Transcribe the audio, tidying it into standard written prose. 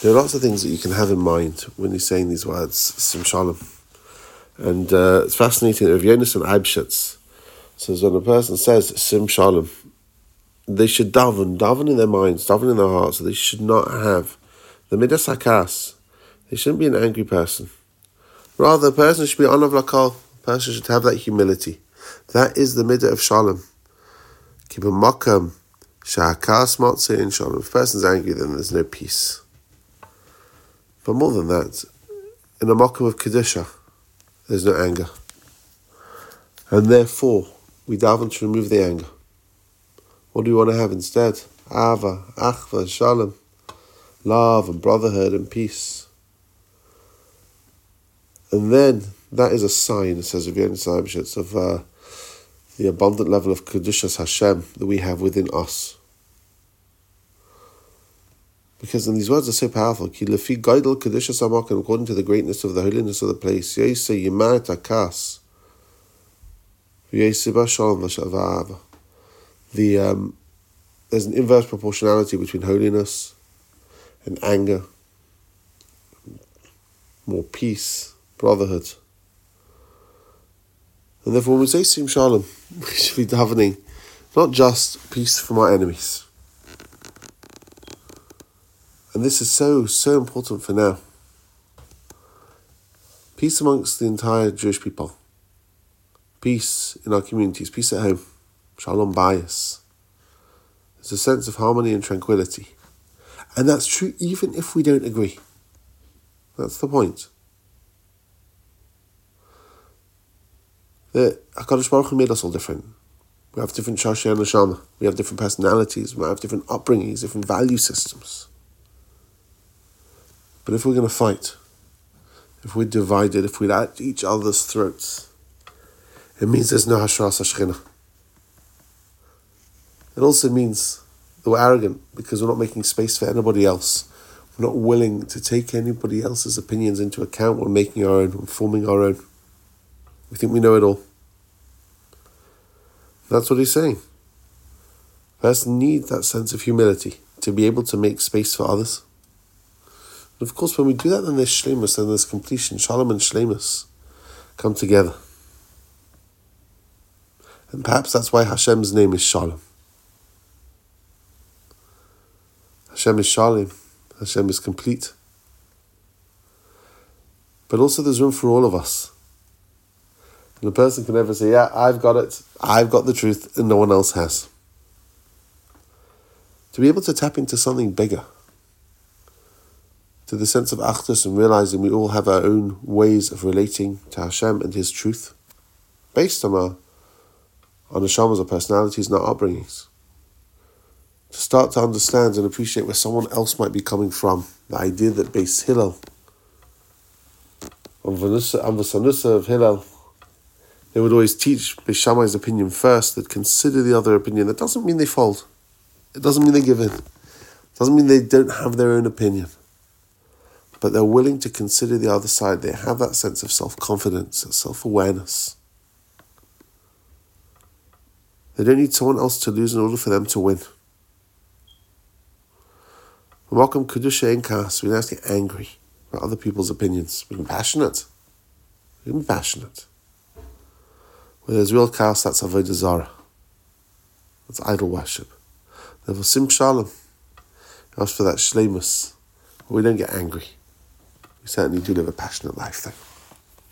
There are lots of things that you can have in mind when you're saying these words, Sim Shalom. And it's fascinating that Rav Yonasan Eibschitz says when a person says Sim Shalom, they should daven in their minds, daven in their hearts. So they should not have the midas hakas. They shouldn't be an angry person. Rather, a person should be anav lakal. A person should have that humility. That is the midah of Shalom. Keep a makam shahakas matzeh in Shalom. If a person's angry, then there's no peace. But more than that, in a makam of kedusha, there's no anger. And therefore, we daven to remove the anger. What do we want to have instead? Ava, achva, shalom, love and brotherhood and peace. And then, that is a sign, it says Rav Yonasan Eibschitz, of the abundant level of kedushas Hashem that we have within us. Because these words are so powerful. Ki lefi gaidel kedushas hamakom, according to the greatness of the holiness of the place. Yosei yimar et hakas, v'yosei ba shalom v'ahava. There's an inverse proportionality between holiness and anger, more peace, brotherhood. And therefore when we say Sim Shalom, we should be davening not just peace from our enemies. And this is so important for now. Peace amongst the entire Jewish people. Peace in our communities, peace at home. Shalom bayis. There's a sense of harmony and tranquility. And that's true even if we don't agree. That's the point. The HaKadosh Baruch Hu made us all different. We have different shashei and neshama. We have different personalities. We have different upbringings, different value systems. But if we're going to fight, if we're divided, if we're at each other's throats, it means there's no hashras hashchina. It also means that we're arrogant because we're not making space for anybody else. We're not willing to take anybody else's opinions into account. We're making our own, we're forming our own. We think we know it all. That's what he's saying. A person needs that sense of humility to be able to make space for others. And of course, when we do that, then there's shleimus, then there's completion. Shalom and shleimus come together. And perhaps that's why Hashem's name is Shalom. Hashem is Shalom. Hashem is complete. But also there's room for all of us. And a person can never say, yeah, I've got it, I've got the truth, and no one else has. To be able to tap into something bigger, to the sense of achdus and realizing we all have our own ways of relating to Hashem and His truth, based on our neshamas, our personalities and our upbringings. To start to understand and appreciate where someone else might be coming from. The idea that Beis Hillel, on Vasanusa of Hillel, they would always teach Beis Shammai's opinion first, that consider the other opinion. That doesn't mean they fold. It doesn't mean they give in. It doesn't mean they don't have their own opinion. But they're willing to consider the other side. They have that sense of self-confidence, self-awareness. They don't need someone else to lose in order for them to win. Welcome Kedusha in Kas. We don't have to get angry about other people's opinions. We can be passionate. Where there's real chaos, that's avodah zarah. That's idol worship. Therefore, Sim Shalom, ask for that shleimus. We don't get angry. We certainly do live a passionate life, though.